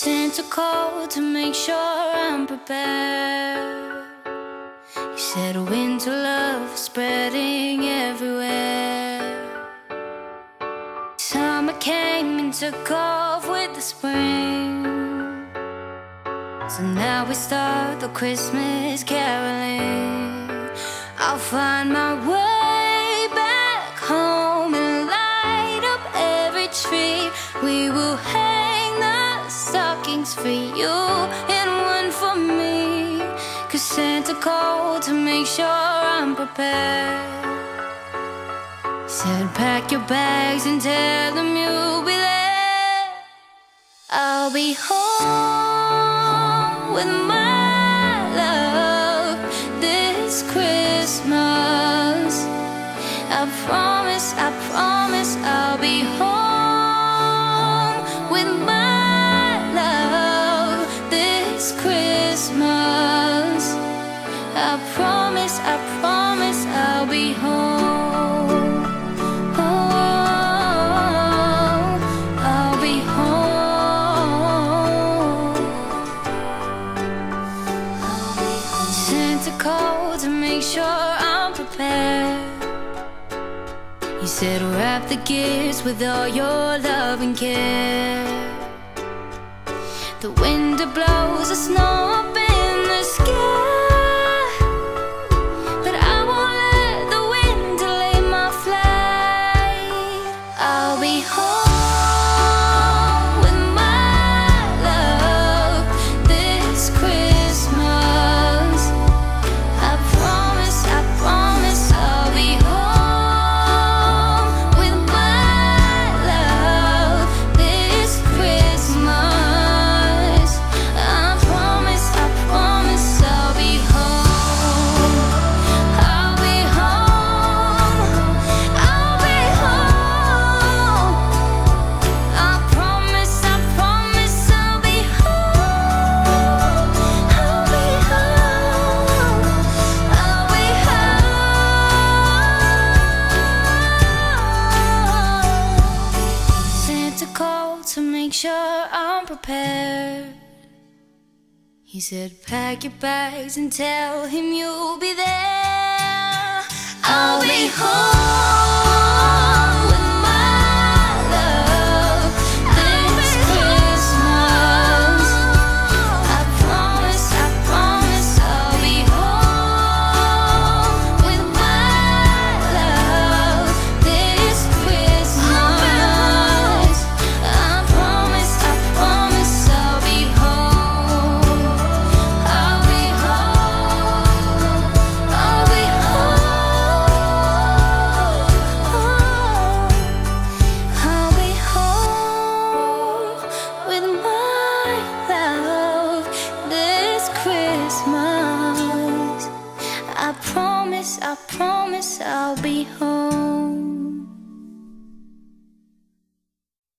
Santa called to make sure I'm prepared. He said winter love is spreading everywhere. Summer came and took off with the spring. So now we start the Christmas caroling. I'll find my way back home and light up every tree. We will hang the stockings for you and one for me, 'cause Santa called to make sure I'm prepared. He said pack your bags and tell them you'll be there. I'll be home with my love this Christmas. I promise I'll be home with my love this Christmas. I promise I'll be home. Oh, I'll be home. Santa called to make sure I'm prepared. He said wrap the gifts with all your love and care. The wind blows the snow up in the sky, but I won't let the wind delay my flight. I'll be home with my love this Christmas. I promise I'll be home with my love this Christmas. I promise I'll be home. I'll be home. I'll be home. I promise I'll be home. I'll be home. I'll be home. Santa called to make sure I'm prepared. He said pack your bags and tell him you'll be there. I'll be home with my love this Christmas. I promise I'll be home with my love this Christmas. I promise I'll be home. I'll be home. I'll be home. I'll be home with my love this Christmas. I promise I'll be home.